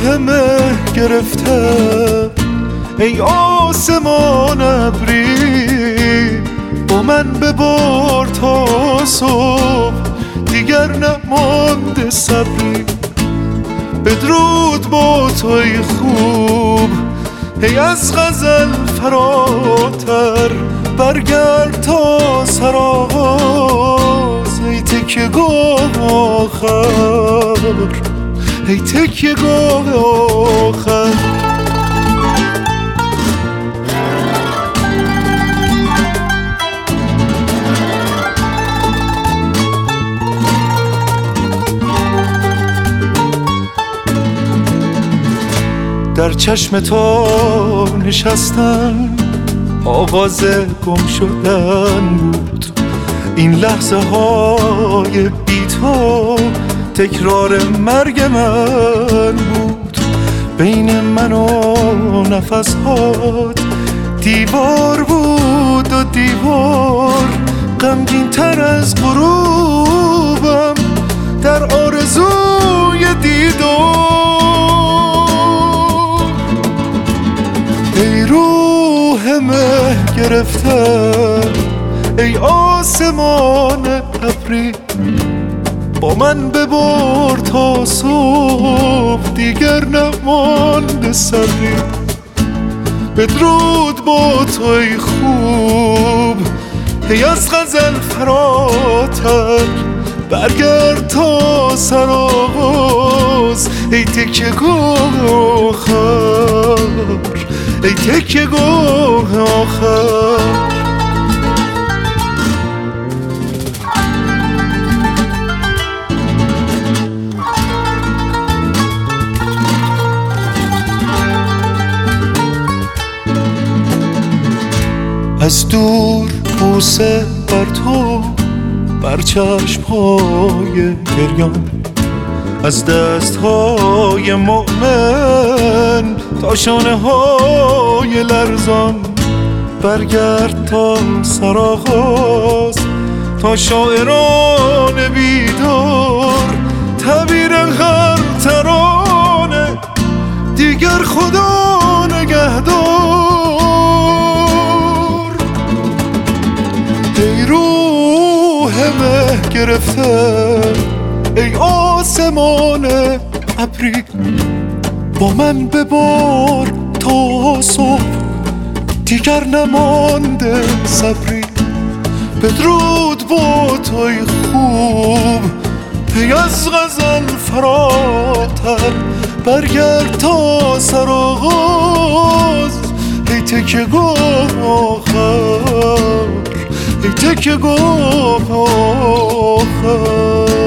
مه گرفته ای آسمان ابری، با من ببار تا صبح دیگر نمانده صبری. بدرود با توی خوب ای از غزل فراتر، برگرد تا سرآغاز ای تکیه گاه آخر، ای تکیه گاه آخر. در چشم تو نشستن آغاز گم شدن بود، این لحظه های بی تو تکرار مرگ من بود. بین من و نفس هات دیوار بود و دیوار غمگین تر از غروبم در آرزوی دیدار. ای روح مه گرفته ای آسمان ابری، با من ببار تا صبح دیگر نمانده صبری. بدرود با توی خوب ای از غزل فراتر، برگرد تا سرآغاز ای تکیه گاه آخر، ای تکیه گاه آخر. از دور بوسه بر تو، بر چشم‌های گریان، از دست‌های مؤمن تا شانه‌های لرزان. برگرد تا سرآغاز تا شاعران بیدار، تعبیر هر ترانه دیگر خدا نگهدار. ای روح مه گرفته ای آسمان ابری، با من ببار تا صبح دیگر نمانده صبری. بدرود با توی خوب ای از غزل فراتر، برگرد تا سرآغاز ای تکیه گاه آخر، ای تکیه گاه آخر.